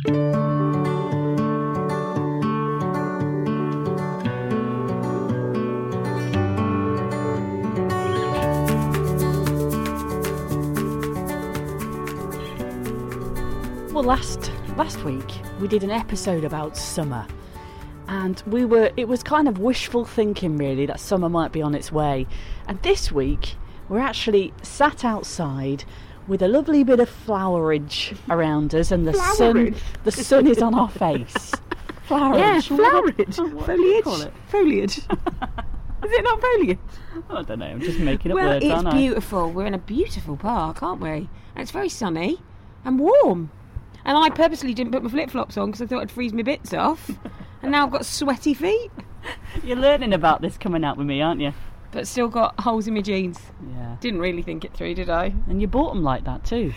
Well, last week we did an episode about summer, and it was kind of wishful thinking really that summer might be on its way. And this week we're actually sat outside with a lovely bit of flowerage around us, and the sun is on our face. Flowerage. Yeah, flowerage. Foliage. Foliage. Is it not foliage? I don't know, I'm just making up Well, words, aren't I? it's beautiful. We're in a beautiful park, aren't we? And it's very sunny and warm. And I purposely didn't put my flip-flops on because I thought I'd freeze my bits off. And now I've got sweaty feet. You're learning about this coming out with me, aren't you? But still got holes in my jeans. Yeah. Didn't really think it through, did I? And you bought them like that too.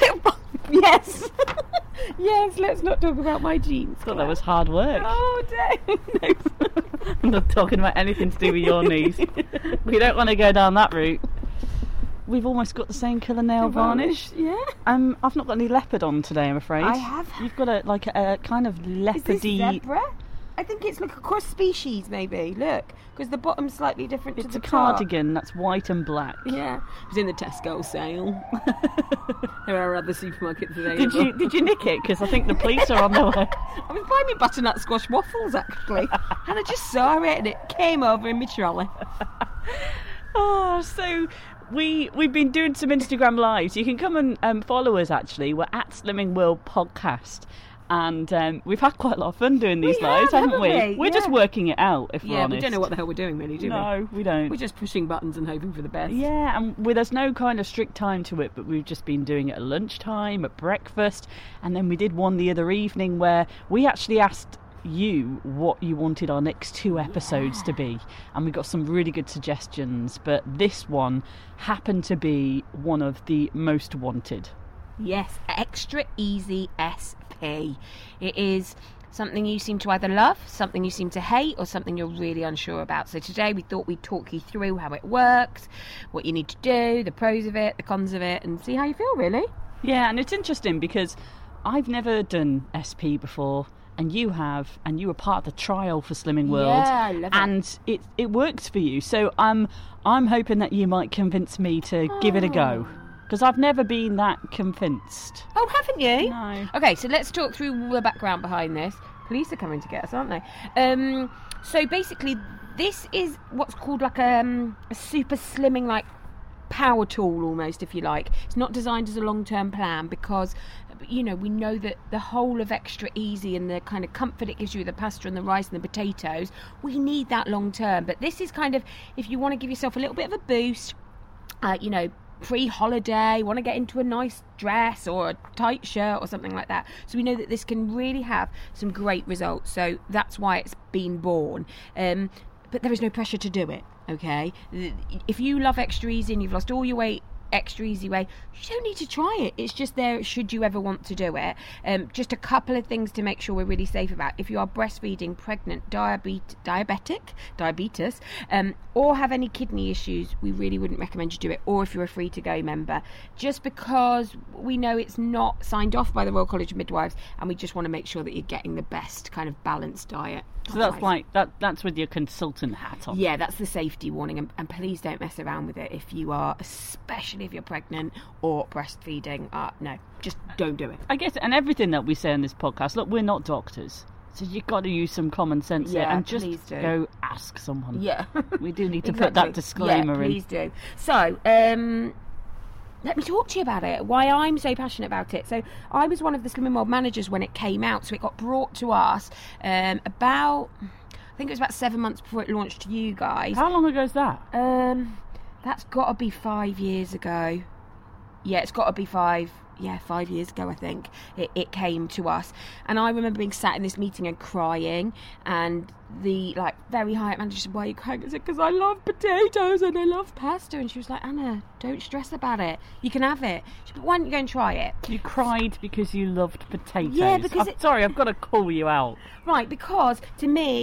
Yes. Yes, let's not talk about my jeans. I thought that was hard work. Oh, dang. No. I'm not talking about anything to do with your knees. We don't want to go down that route. We've almost got the same colour nail varnish. Yeah. I've not got any leopard on today, I'm afraid. I have. You've got a kind of leopardy. Is this zebra? I think it's like a cross species, maybe. Look, because the bottom's slightly different to the It's a top. cardigan that's white and black. Yeah. It was in the Tesco sale. There are other supermarkets today. Did you nick it? Because I think the police are on their way. I was buying me butternut squash waffles, actually. And I just saw it and it came over in my trolley. Oh, so we've been doing some Instagram lives. You can come and follow us, actually. We're at Slimming World Podcast. And we've had quite a lot of fun doing these lives, haven't we? We're just working it out, if we're honest. We don't know what the hell we're doing, really, do we? No, we don't. We're just pushing buttons and hoping for the best. Yeah, and there's no kind of strict time to it, but we've just been doing it at lunchtime, at breakfast, and then we did one the other evening where we actually asked you what you wanted our next 2 episodes to be, and we got some really good suggestions, but this one happened to be one of the most wanted. Yes, Extra Easy SP. It is something you seem to either love, something you seem to hate, or something you're really unsure about. So today we thought we'd talk you through how it works, what you need to do, the pros of it, the cons of it, and see how you feel, really. Yeah, and it's interesting because I've never done SP before, and you have, and you were part of the trial for Slimming World. Yeah, I love it. And it works for you. So I'm hoping that you might convince me to give it a go. Because I've never been that convinced. Oh, haven't you? No. Okay, so let's talk through the background behind this. Police are coming to get us, aren't they? So basically, this is what's called like a super slimming, like, power tool almost, if you like. It's not designed as a long-term plan because, you know, we know that the whole of Extra Easy and the kind of comfort it gives you, the pasta and the rice and the potatoes, we need that long-term. But this is kind of, if you want to give yourself a little bit of a boost, you know, pre-holiday, want to get into a nice dress or a tight shirt or something like that. So we know that this can really have some great results. So that's why it's been born. But there is no pressure to do it, okay? If you love Extra Easy and you've lost all your weight Extra Easy way, you don't need to try it. It's just there should you ever want to do it. Just a couple of things to make sure we're really safe about. If you are breastfeeding, pregnant, diabetes, or have any kidney issues, we really wouldn't recommend you do it. Or if you're a free to go member, just because we know it's not signed off by the Royal College of Midwives, and we just want to make sure that you're getting the best kind of balanced diet. So that's like that's with your consultant hat on. Yeah, that's the safety warning, and please don't mess around with it if you are, especially if you're pregnant or breastfeeding. No, just don't do it. I guess, and everything that we say on this podcast, look, we're not doctors, so you've got to use some common sense here and just go ask someone. Yeah, we do need to put that disclaimer in. Please do. So, let me talk to you about it, why I'm so passionate about it. So I was one of the Slimming World managers when it came out, so it got brought to us about, I think it was about 7 months before it launched to you guys. How long ago is that? That's got to be 5 years ago. Yeah, it's got to be 5 years ago, I think, it came to us. And I remember being sat in this meeting and crying, and the very high up manager said, "Why are you crying?" I said, "Because I love potatoes and I love pasta." And she was like, "Anna, don't stress about it. You can have it." She said, "But why don't you go and try it?" You cried because you loved potatoes. Yeah, because sorry, I've got to call you out. Right, because to me,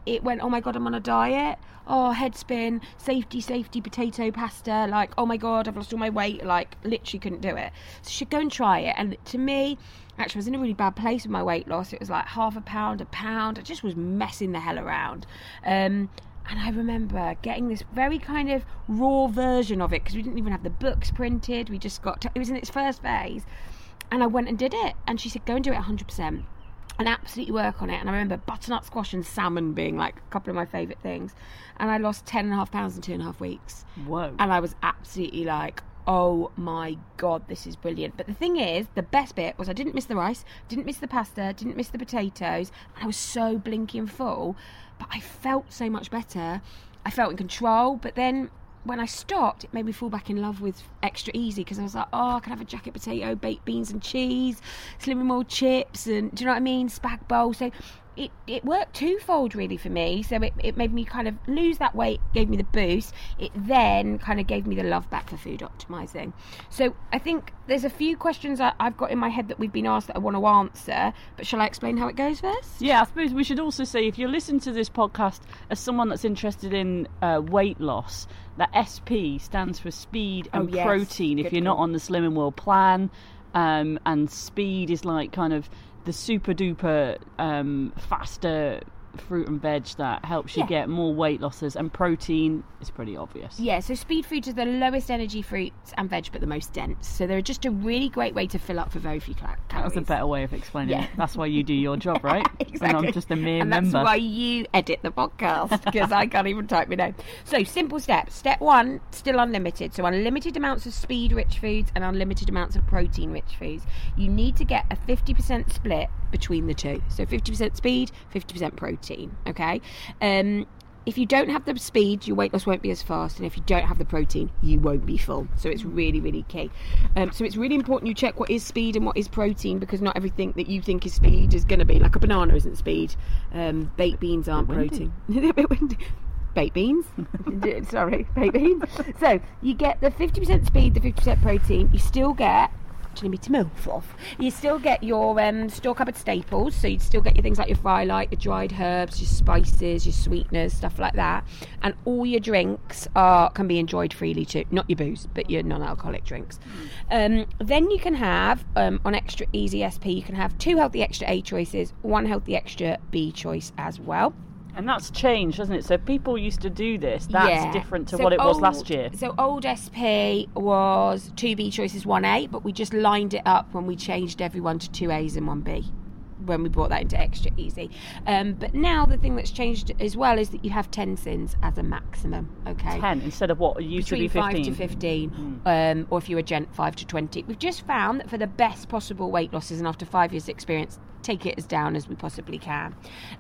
it went, oh my God, I'm on a diet. Oh, head spin, safety, potato pasta. Like, oh my God, I've lost all my weight. Like, literally couldn't do it. So you should go and try it. And to me, actually, I was in a really bad place with my weight loss. It was like half a pound. I just was messing the hell around. And I remember getting this very kind of raw version of it because we didn't even have the books printed. We just it was in its first phase. And I went and did it. And she said, go and do it 100%. And absolutely work on it. And I remember butternut squash and salmon being like a couple of my favourite things. And I lost 10.5 pounds in 2.5 weeks. Whoa. And I was absolutely like, oh my God, this is brilliant. But the thing is, the best bit was I didn't miss the rice, didn't miss the pasta, didn't miss the potatoes. And I was so blinking full. But I felt so much better. I felt in control. But then when I stopped, it made me fall back in love with Extra Easy because I was like, oh, I can have a jacket potato, baked beans and cheese, Slimming World chips, and do you know what I mean? Spag bowl. So it worked twofold really for me. So it made me kind of lose that weight, gave me the boost. It then kind of gave me the love back for food optimizing. So I think there's a few questions I've got in my head that we've been asked that I want to answer, but shall I explain how it goes first? Yeah, I suppose we should also say, if you're listening to this podcast as someone that's interested in weight loss, that SP stands for speed and protein. If you're not on the Slimming World plan, and speed is like kind of the super duper faster fruit and veg that helps you get more weight losses, and protein is pretty obvious. Yeah, so speed foods are the lowest energy fruits and veg but the most dense, so they're just a really great way to fill up for very few calories. That was a better way of explaining it. That's why you do your job, right? Exactly. And I'm just a mere member. That's why you edit the podcast, because I can't even type my name. So simple steps. Step 1, still unlimited. So unlimited amounts of speed rich foods and unlimited amounts of protein rich foods. You need to get a 50% split between the two. So 50% speed, 50% protein. Okay. If you don't have the speed, your weight loss won't be as fast, and if you don't have the protein, you won't be full. So it's really, really key. So it's really important you check what is speed and what is protein, because not everything that you think is speed is going to be. Like a banana isn't speed. Baked beans aren't protein. Baked beans. Sorry, baked beans. So you get the 50% speed, the 50% protein. You still get, do you need me to move off? You still get your store cupboard staples, so you'd still get your things like your fry light, your dried herbs, your spices, your sweeteners, stuff like that. And all your drinks can be enjoyed freely too. Not your booze, but your non-alcoholic drinks. Then you can have, on Extra Easy SP, you can have 2 Healthy Extra A choices, 1 Healthy Extra B choice as well. And that's changed, hasn't it? So people used to do this. That's different to what it was last year. So old SP was 2 B choices, 1 A, but we just lined it up when we changed everyone to 2 A's and 1 B, when we brought that into Extra Easy. But now the thing that's changed as well is that you have 10 sins as a maximum, okay? 10 instead of what used to be 15. 5 to 15, or if you're a gent, 5 to 20. We've just found that for the best possible weight losses, and after 5 years experience, take it as down as we possibly can.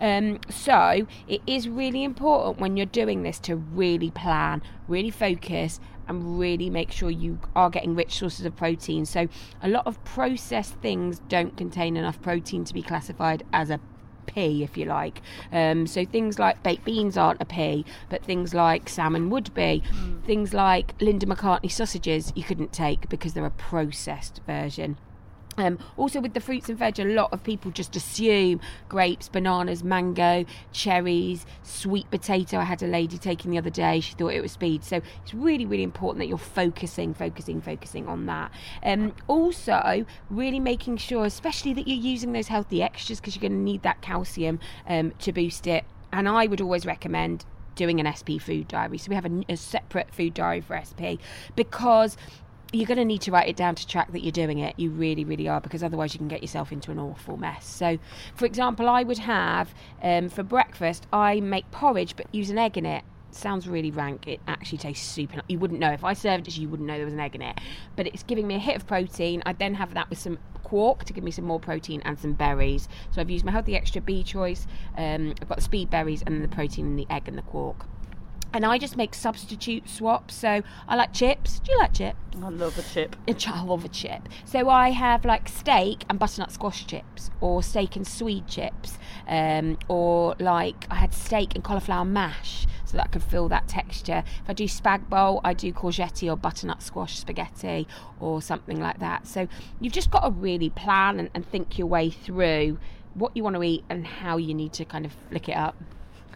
So it is really important when you're doing this to really plan, really focus, and really make sure you are getting rich sources of protein. So a lot of processed things don't contain enough protein to be classified as a P, if you like. So things like baked beans aren't a P, but things like salmon would be. Things like Linda McCartney sausages you couldn't take because they're a processed version. Also with the fruits and veg, a lot of people just assume grapes, bananas, mango, cherries, sweet potato. I had a lady taking the other day, she thought it was speed. So it's really, really important that you're focusing on that. Also really making sure, especially that you're using those healthy extras, because you're going to need that calcium to boost it. And I would always recommend doing an SP food diary. So we have a separate food diary for SP, because you're going to need to write it down to track that you're doing it. You really, really are, because otherwise you can get yourself into an awful mess. So, for example, I would have, for breakfast, I make porridge but use an egg in it. Sounds really rank. It actually tastes super nice. You wouldn't know. If I served it to you, wouldn't know there was an egg in it. But it's giving me a hit of protein. I then have that with some quark to give me some more protein and some berries. So I've used my Healthy Extra B choice. I've got the speed berries and then the protein in the egg and the quark. And I just make substitute swaps. So I like chips. Do you like chips? I love a chip. I love a chip. So I have like steak and butternut squash chips, or steak and swede chips, or like I had steak and cauliflower mash, so that I could feel that texture. If I do spag bowl, I do courgette or butternut squash spaghetti or something like that. So you've just got to really plan and think your way through what you want to eat and how you need to kind of flick it up.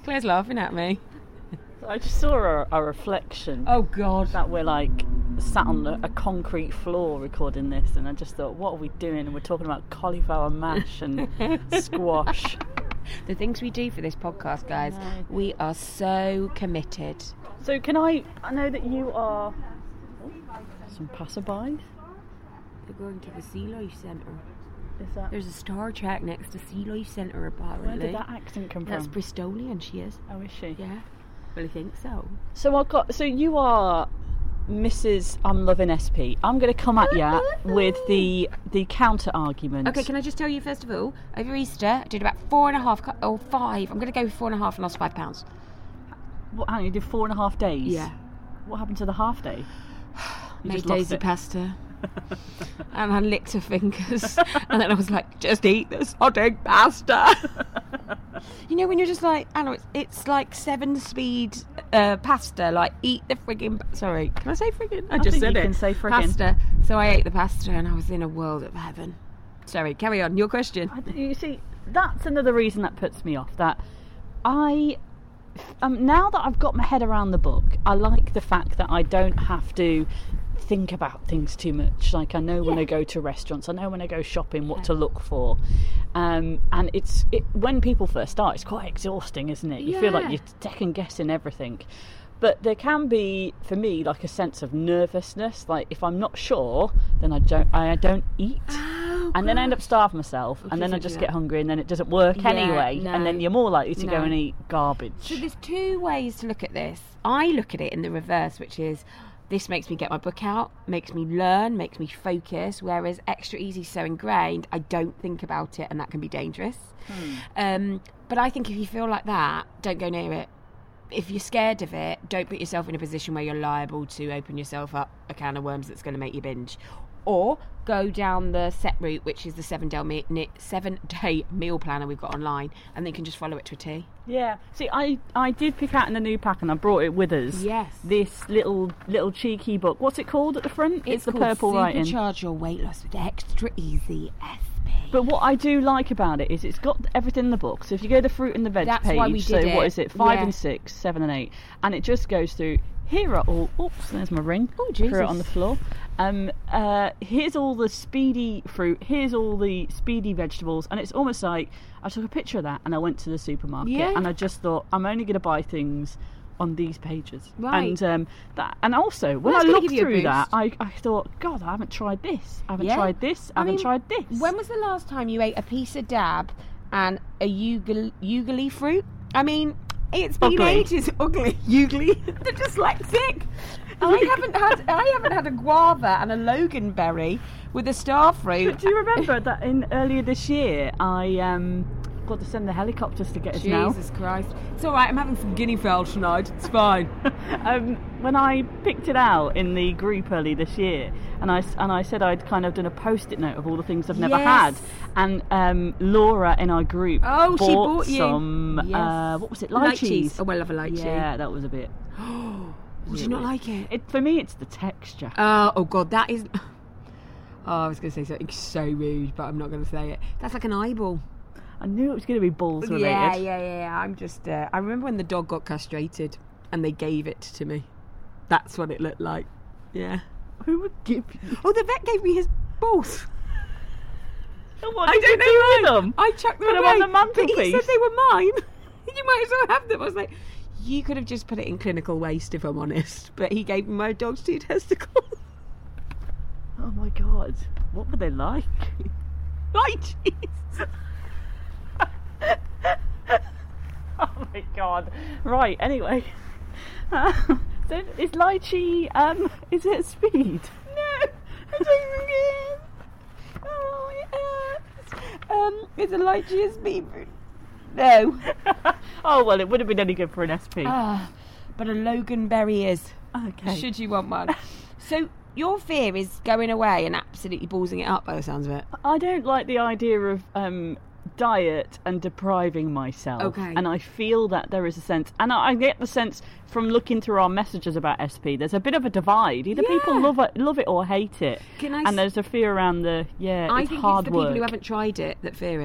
Claire's laughing at me. I just saw a reflection. Oh, God. That we're like sat on a concrete floor recording this, and I just thought, what are we doing? And we're talking about cauliflower mash and squash. The things we do for this podcast, guys, we are so committed. So can I know that you are some passerbys? We're going to the Sea Life Centre. Is that? There's a Star Trek next to Sea Life Centre, apparently. Where did that accent come That's from? Bristolian, she is. Oh, is she? Yeah. Well, I think so. So you are Mrs. I'm loving SP. I'm going to come at you with the counter argument. Okay, can I just tell you first of all, over Easter I did about 4.5 or 5. I'm going to go with 4.5 and lost £5. What? Hang on, you did 4.5 days? Yeah. What happened to the half day? You Made just lost daisy it. pasta. And I licked her fingers. And then I was like, just eat the sodding pasta. You know when you're just like, I know it's like 7-speed pasta. Like, eat the friggin'... Sorry, can I say friggin'? I just think said you it. can say friggin'. Pasta. So I ate the pasta and I was in a world of heaven. Sorry, carry on. Your question. You see, that's another reason that puts me off. That now that I've got my head around the book, I like the fact that I don't have to think about things too much. Like, I know when I go to restaurants, I know when I go shopping what to look for, and when people first start, it's quite exhausting, isn't it? You feel like you're second guessing everything. But there can be, for me, like a sense of nervousness. Like, if I'm not sure, then I don't eat. And then I end up starving myself, and then I just get hungry, and then it doesn't work anyway. no. And then you're more likely to go and eat garbage. So there's two ways to look at this. I look at it in the reverse, which is, this makes me get my book out, makes me learn, makes me focus, whereas Extra Easy is so ingrained, I don't think about it, and that can be dangerous. But I think if you feel like that, don't go near it. If you're scared of it, don't put yourself in a position where you're liable to open yourself up a can of worms that's going to make you binge. Or go down the set route, which is the 7-day meal planner we've got online, and then you can just follow it to a T. Yeah. See, I did pick out in the new pack, and I brought it with us. Yes. This little cheeky book. What's it called at the front? It's the purple writing. Supercharge your weight loss with Extra Easy SP. But what I do like about it is it's got everything in the book. So if you go to the fruit and the veg That's page, why we so did what it. is it? 5 Yeah. and 6, 7 and 8, and it just goes through. Here are all. Oops, there's my ring. Oh, Jesus. Threw it on the floor. Here's all the speedy fruit. Here's all the speedy vegetables, and it's almost like I took a picture of that and I went to the supermarket, and I just thought, I'm only going to buy things on these pages. Right. And also when I that's gonna looked give you a through that, boost. I thought, God, I haven't tried this. I haven't Yeah. tried this. I haven't tried this. When was the last time you ate a piece of dab and a ugly fruit? I mean, it's been Ugly. ages. Ugly, ugly. They're dyslexic. I haven't had a guava and a loganberry with a star fruit. Do you remember that earlier this year I got to send the helicopters to get us now? Jesus Christ! It's all right. I'm having some guinea fowl tonight. It's fine. When I picked it out in the group early this year, and I said I'd kind of done a post-it note of all the things I've never had, and Laura in our group She bought bought you some what was it, lychees? Oh, I love a lychee. Yeah, that was a bit. Would you not like it? For me, it's the texture. Oh God, that is. Oh, I was going to say something so rude, but I'm not going to say it. That's like an eyeball. I knew it was going to be balls related. Yeah. I'm just. I remember when the dog got castrated and they gave it to me. That's what it looked like. Yeah. Who would give you? Oh, the vet gave me his balls. What I did don't you do know with why. them? I chucked them Put them away. on the But he mantelpiece. said they were mine. You might as well have them. I was like, you could have just put it in clinical waste, if I'm honest. But he gave me my dog's 2 testicles. Oh my God, what were they like? Lychees. Oh my God. Right, anyway. So is lychee, is it speed? No, I don't forget. Oh, yes. It's a lychee speed fruit. No. Oh, well, it would have been any good for an SP. But a loganberry is. Okay. Should you want one. So your fear is going away and absolutely ballsing it up by the sounds of it. I don't like the idea of diet and depriving myself. Okay. And I feel that there is a sense, and I get the sense from looking through our messages about SP, there's a bit of a divide. Either people love it or hate it. And there's a fear around I it's think hard it's the work. people who haven't tried it that fear it.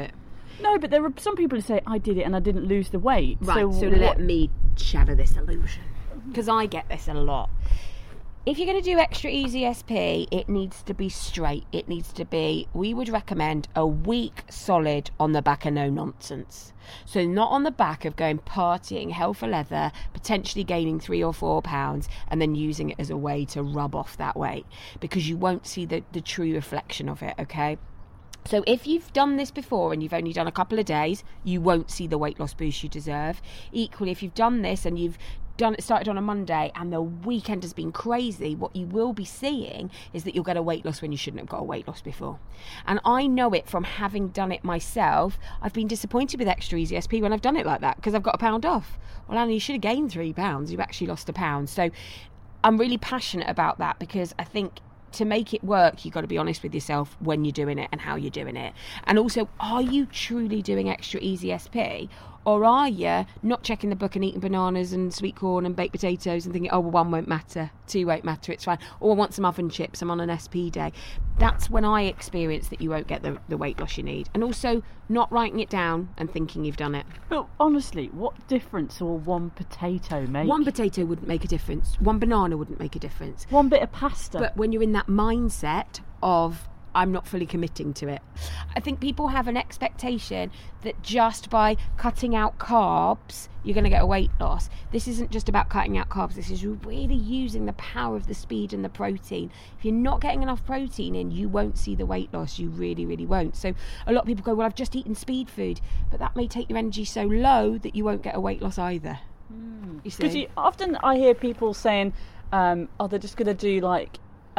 No, but there are some people who say, I did it and I didn't lose the weight. Right, so let me shatter this illusion, because I get this a lot. If you're going to do Extra Easy SP, it needs to be straight. It needs to be, we would recommend a week solid on the back of no nonsense. So not on the back of going partying, hell for leather, potentially gaining 3 or 4 pounds and then using it as a way to rub off that weight, because you won't see the true reflection of it, okay? So if you've done this before and you've only done a couple of days, you won't see the weight loss boost you deserve. Equally, if you've done this and you've started on a Monday and the weekend has been crazy, what you will be seeing is that you'll get a weight loss when you shouldn't have got a weight loss before. And I know it from having done it myself. I've been disappointed with Extra Easy SP when I've done it like that, because I've got a pound off. Well, Anna, you should have gained 3 pounds. You've actually lost a pound. So I'm really passionate about that, because I think to make it work, you've got to be honest with yourself when you're doing it and how you're doing it. And also, are you truly doing Extra Easy SP? Or are you not checking the book and eating bananas and sweet corn and baked potatoes and thinking, oh, well, 1 won't matter, 2 won't matter, it's fine. Or I want some oven chips, I'm on an SP day. That's when I experience that you won't get the weight loss you need. And also not writing it down and thinking you've done it. But honestly, what difference will 1 potato make? 1 potato wouldn't make a difference. 1 banana wouldn't make a difference. 1 bit of pasta. But when you're in that mindset of, I'm not fully committing to it, I think people have an expectation that just by cutting out carbs you're going to get a weight loss. This isn't just about cutting out carbs. This is really using the power of the speed and the protein. If you're not getting enough protein in, you won't see the weight loss. You really, really won't. So a lot of people go, well, I've just eaten speed food, but that may take your energy so low that you won't get a weight loss either. You see? Because often I hear people saying, they're just going to do like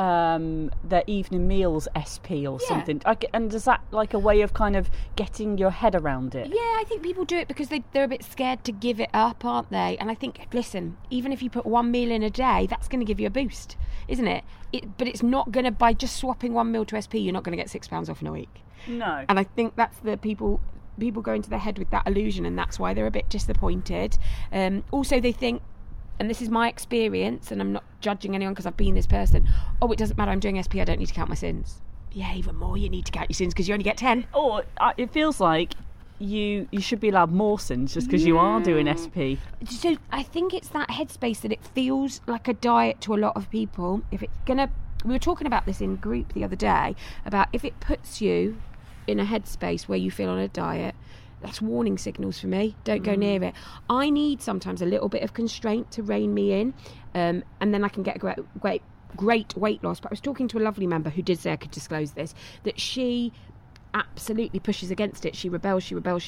their evening meals SP or something. And is that like a way of kind of getting your head around it? Yeah, I think people do it because they're a bit scared to give it up, aren't they? And I think, listen, even if you put 1 meal in a day, that's going to give you a boost, isn't it? But it's not going to, by just swapping 1 meal to SP, you're not going to get 6 pounds off in a week. No. And I think that's the people go into their head with that illusion, and that's why they're a bit disappointed. Also, they think, and this is my experience, and I'm not judging anyone because I've been this person, oh, it doesn't matter, I'm doing SP, I don't need to count my sins. Yeah, even more you need to count your sins because you only get 10. Or it feels like you should be allowed more sins just because you are doing SP. So I think it's that headspace that it feels like a diet to a lot of people. If it's gonna, we were talking about this in group the other day, about if it puts you in a headspace where you feel on a diet, that's warning signals for me. Don't go near it. I need sometimes a little bit of constraint to rein me in, and then I can get a great weight loss. But I was talking to a lovely member who did say I could disclose this, that she absolutely pushes against it. She rebels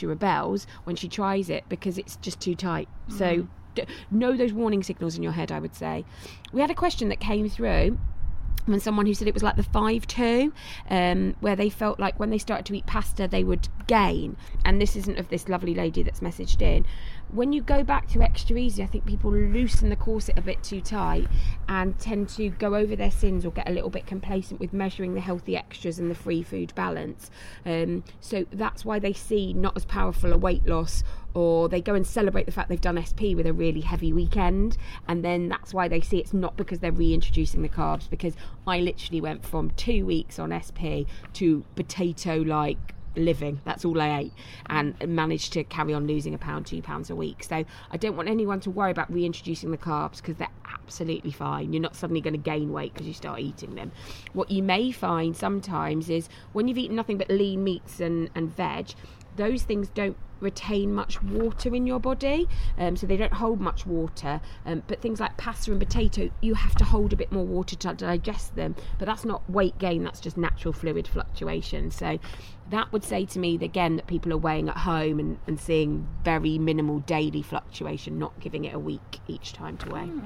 when she tries it because it's just too tight. So know those warning signals in your head, I would say. We had a question that came through from someone who said it was like the 5-2, where they felt like when they started to eat pasta they would gain. And this isn't of this lovely lady that's messaged in. When you go back to Extra Easy, I think people loosen the corset a bit too tight and tend to go over their sins or get a little bit complacent with measuring the healthy extras and the free food balance. So that's why they see not as powerful a weight loss, or they go and celebrate the fact they've done SP with a really heavy weekend, and then that's why they see it's not because they're reintroducing the carbs. Because I literally went from 2 weeks on SP to potato-like living. That's all I ate, and managed to carry on losing £1, £2 a week. So I don't want anyone to worry about reintroducing the carbs, because they're absolutely fine. You're not suddenly going to gain weight because you start eating them. What you may find sometimes is when you've eaten nothing but lean meats and veg, those things don't retain much water in your body, so they don't hold much water, but things like pasta and potato, you have to hold a bit more water to digest them. But that's not weight gain, that's just natural fluid fluctuation. So that would say to me again that people are weighing at home and seeing very minimal daily fluctuation, not giving it a week each time to weigh.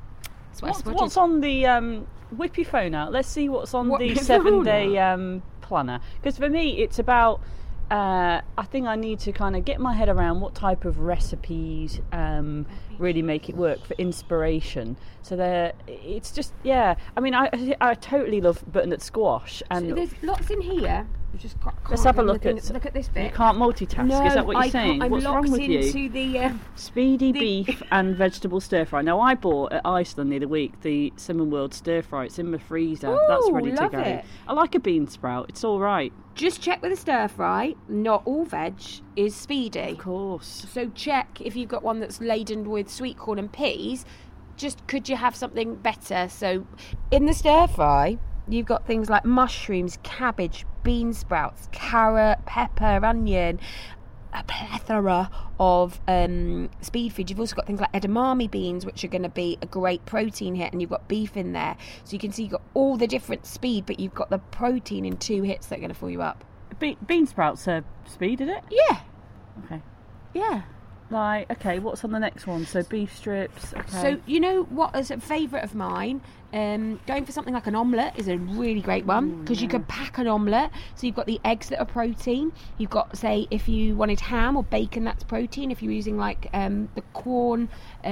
What's on the whip your phone out, let's see what's on the 7-day planner, because for me it's about I think I need to kind of get my head around what type of recipes really make it work for inspiration. So it's just, I mean, I totally love butternut squash. And so there's lots in here Let's have a look at this bit. You can't multitask. No, is that what you're I saying? can't. I'm What's locked wrong with into you? the Speedy beef and vegetable stir fry. Now I bought at Iceland the other week the Simon World stir fry. It's in my freezer. That's Ooh, ready to love go. it. I like a bean sprout. It's all right. Just check with a stir fry. Not all veg is speedy. Of course. So check if you've got one that's laden with sweet corn and peas. Just could you have something better? So in the stir fry, you've got things like mushrooms, cabbage, bean sprouts, carrot, pepper, onion, a plethora of speed food. You've also got things like edamame beans, which are going to be a great protein hit, and you've got beef in there. So you can see you've got all the different speed, but you've got the protein in 2 hits that are going to fill you up. Bean sprouts are speed, is it? Yeah. Okay. Yeah. Right, okay, what's on the next one? So beef strips, okay. So you know what is a favourite of mine? Going for something like an omelette is a really great one because you could pack an omelette. So you've got the eggs that are protein. You've got, say, if you wanted ham or bacon, that's protein. If you're using like the corn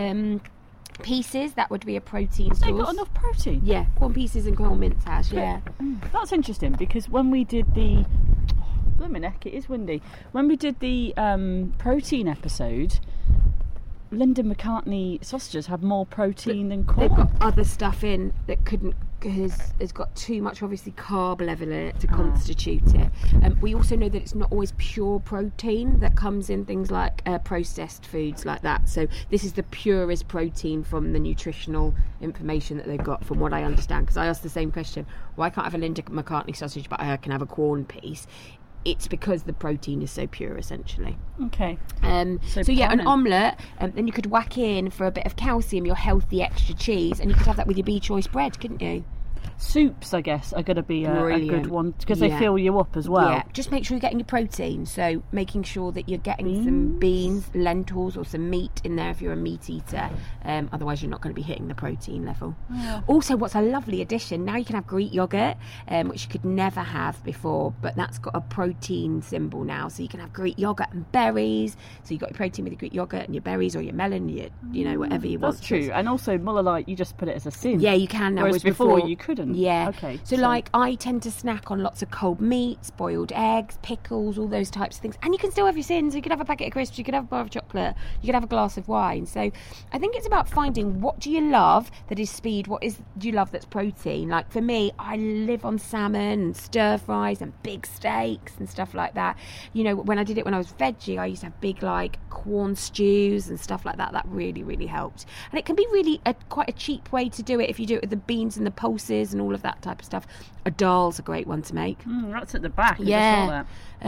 pieces, that would be a protein source. They've got enough protein? Yeah, corn pieces and corn mince hash, yeah. That's interesting because when we did the... Blimey neck, it is windy. When we did the protein episode, Linda McCartney sausages have more protein than corn. They've got other stuff in that has got too much, obviously, carb level in it to constitute it. We also know that it's not always pure protein that comes in things like processed foods like that. So this is the purest protein from the nutritional information that they've got, from what I understand. Because I asked the same question: why can't I have a Linda McCartney sausage, but I can have a corn piece? It's because the protein is so pure, essentially. Okay. So yeah, an omelette, then you could whack in for a bit of calcium, your healthy extra cheese, and you could have that with your B-choice bread, couldn't you? Soups, I guess, are going to be a good one because they fill you up as well. Yeah, just make sure you're getting your protein. So making sure that you're getting some beans, lentils, or some meat in there if you're a meat eater. Otherwise, you're not going to be hitting the protein level. Yeah. Also, what's a lovely addition, now you can have Greek yogurt, which you could never have before, but that's got a protein symbol now. So you can have Greek yogurt and berries. So you've got your protein with your Greek yogurt and your berries or your melon, you know, whatever you want. That's true. And also, Muller Lite, you just put it as a sin. Yeah, you can now. Whereas before you couldn't. Yeah. Okay. So like I tend to snack on lots of cold meats, boiled eggs, pickles, all those types of things. And you can still have your sins. You could have a packet of crisps, you could have a bar of chocolate, you could have a glass of wine. So I think it's about finding what do you love that is speed, what do you love that's protein. Like for me, I live on salmon and stir fries and big steaks and stuff like that. You know, when I did it when I was veggie, I used to have big like corn stews and stuff like that. That really, really helped. And it can be really quite a cheap way to do it if you do it with the beans and the pulses and all of that type of stuff. A dal's a great one to make. That's at the back. Yeah.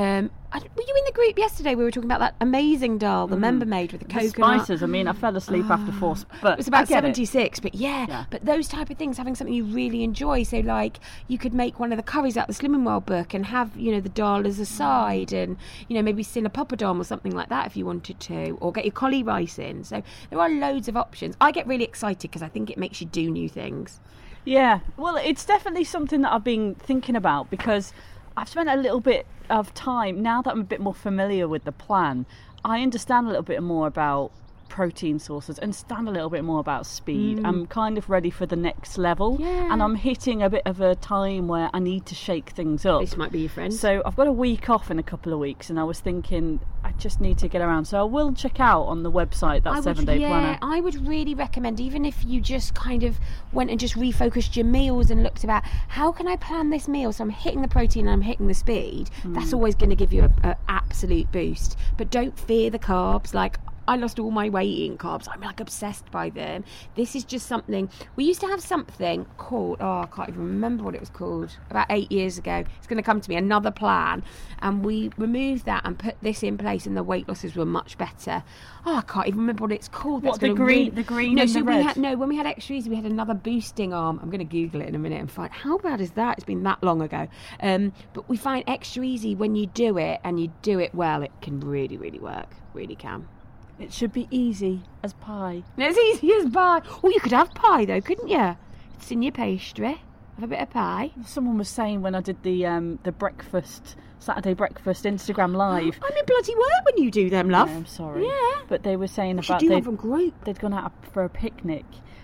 Were you in the group yesterday? We were talking about that amazing dal the member made with the coconut. Spices. I mean, I fell asleep after 4. But it was about 76. But yeah, but those type of things, having something you really enjoy. So like, you could make one of the curries out the Slimming World book and have, you know, the dal as a side, and you know, maybe sin a poppadom or something like that if you wanted to, or get your collie rice in. So there are loads of options. I get really excited because I think it makes you do new things. Yeah, well, it's definitely something that I've been thinking about because I've spent a little bit of time, now that I'm a bit more familiar with the plan, I understand a little bit more about protein sources, understand a little bit more about speed. I'm kind of ready for the next level, and I'm hitting a bit of a time where I need to shake things up. This might be your friend. So I've got a week off in a couple of weeks, and I was thinking I just need to get around. So I will check out on the website that 7-day planner. I would really recommend, even if you just kind of went and just refocused your meals and looked about how can I plan this meal so I'm hitting the protein and I'm hitting the speed. That's always going to give you an absolute boost. But don't fear the carbs. Like, I lost all my weight eating carbs. I'm like obsessed by them. This is just something. We used to have something called, I can't even remember what it was called, about 8 years ago. It's going to come to me, another plan. And we removed that and put this in place, and the weight losses were much better. I can't even remember what it's called. What, the green no, and so the red? when we had Extra Easy, we had another boosting arm. I'm going to Google it in a minute and find, how bad is that? It's been that long ago. But we find Extra Easy, when you do it and you do it well, it can really, really work. Really can. It should be easy as pie. As easy as pie. Oh, you could have pie though, couldn't you? It's in your pastry. Have a bit of pie. Someone was saying when I did the breakfast, Saturday breakfast Instagram live. I'm in bloody work when you do them, love. Yeah, I'm sorry. Yeah. But they were saying about they'd gone out for a picnic,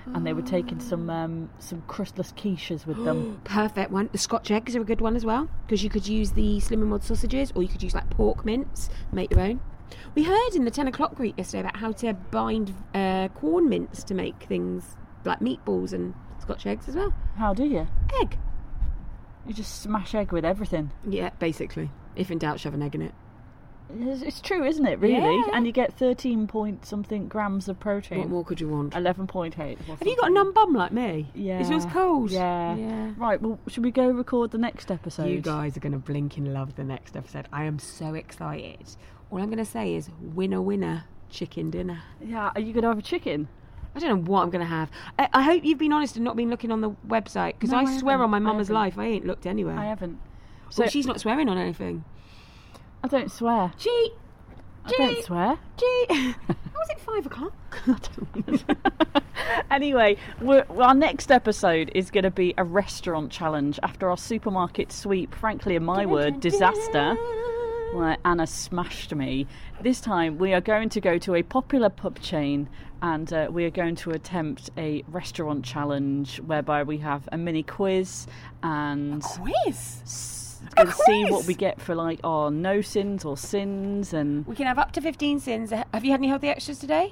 and they were taking some crustless quiches with them. Perfect one. The Scotch eggs are a good one as well, because you could use the Slimming World sausages, or you could use like pork mince, make your own. We heard in the 10 o'clock group yesterday about how to bind corn mince to make things like meatballs and Scotch eggs as well. How do you? Egg. You just smash egg with everything. Yeah, basically. If in doubt, shove an egg in it. It's true, isn't it, really? Yeah. And you get 13 point something grams of protein. What more could you want? 11.8. Have you got a numb bum like me? Yeah. Is yours cold? Yeah. Right, well, should we go record the next episode? You guys are going to blink in love the next episode. I am so excited. All I'm going to say is winner, winner, chicken dinner. Yeah, are you going to have a chicken? I don't know what I'm going to have. I hope you've been honest and not been looking on the website, because No, I swear haven't. on my I mama's haven't. life I ain't looked anywhere. I haven't. So she's not swearing on anything. I don't swear. Cheat! I don't swear. Cheat! How was it 5 o'clock? Anyway, our next episode is going to be a restaurant challenge after our supermarket sweep, frankly, in my word, disaster, where Anna smashed me. This time we are going to go to a popular pub chain, and we are going to attempt a restaurant challenge whereby we have a mini quiz and Quiz? going to see what we get for like our no sins or sins. And We can have up to 15 sins. Have you had any healthy extras today?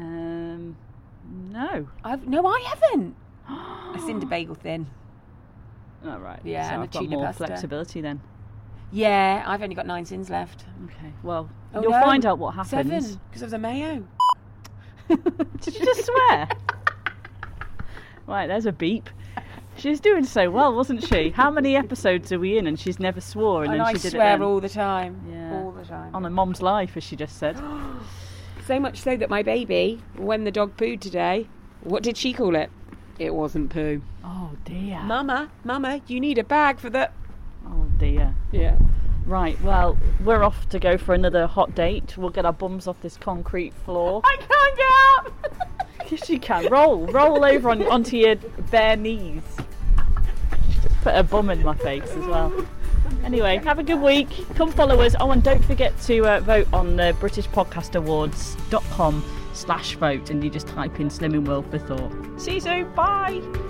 no. No, I haven't. I sinned a bagel thin. All right. Yeah, so and I've a got tuna more pasta. flexibility then. Yeah, I've only got 9 sins left. Okay. Well, Oh, you'll no. find out what happens. 7, because of the mayo. Did you just swear? Right, there's a beep. She's doing so well, wasn't she? How many episodes are we in and she's never swore, and And then I she did swear it then? all the time. Yeah. All the time. On a mom's life, as she just said. So much so that my baby, when the dog pooed today, what did she call it? It wasn't poo. Oh dear. Mama, you need a bag for the... Oh dear. Yeah. Right, well, we're off to go for another hot date. We'll get our bums off this concrete floor. I can't get up! Yes, you can. Roll over onto your bare knees. Just put a bum in my face as well. Anyway, have a good week. Come follow us. Oh, and don't forget to vote on the BritishPodcastAwards.com/vote, and you just type in Slimming World for Thought. See you soon. Bye.